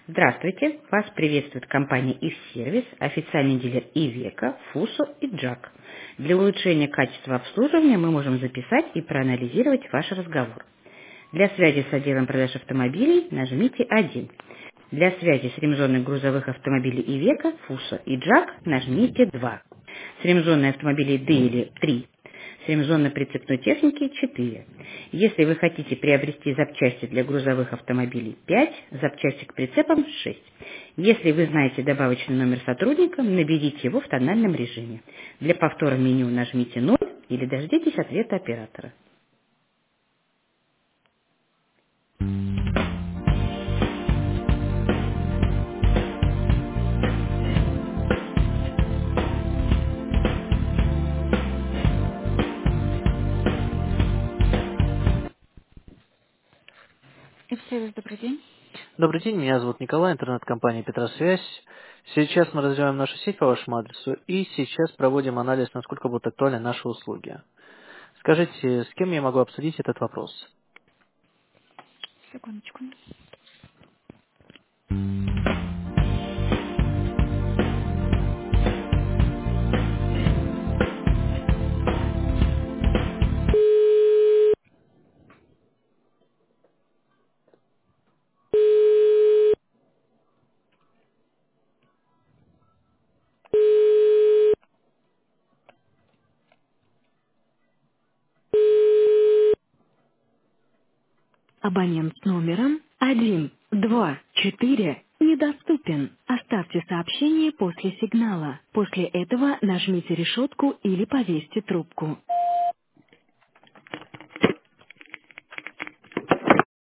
Здравствуйте! Вас приветствует компания «Ив-сервис», официальный дилер «Ивеко», «Фусо» и «Джак». Для улучшения качества обслуживания мы можем записать и проанализировать ваш разговор. Для связи с отделом продаж автомобилей нажмите 1. Для связи с ремзоной грузовых автомобилей «Ивеко», «Фусо» и «Джак» нажмите 2. С ремзоной автомобилей «Дейли» 3. С ремзонной прицепной техники 4. Если вы хотите приобрести запчасти для грузовых автомобилей 5, запчасти к прицепам 6. Если вы знаете добавочный номер сотрудника, наберите его в тональном режиме. Для повтора меню нажмите 0 или дождитесь ответа оператора. И все, добрый день. Добрый день, меня зовут Николай, интернет-компания «Петросвязь». Сейчас мы развиваем нашу сеть по вашему адресу и сейчас проводим анализ, насколько будут актуальны наши услуги. Скажите, с кем я могу обсудить этот вопрос? Секундочку. Абонент с номером 124 недоступен. Оставьте сообщение после сигнала. После этого нажмите решетку или повесьте трубку.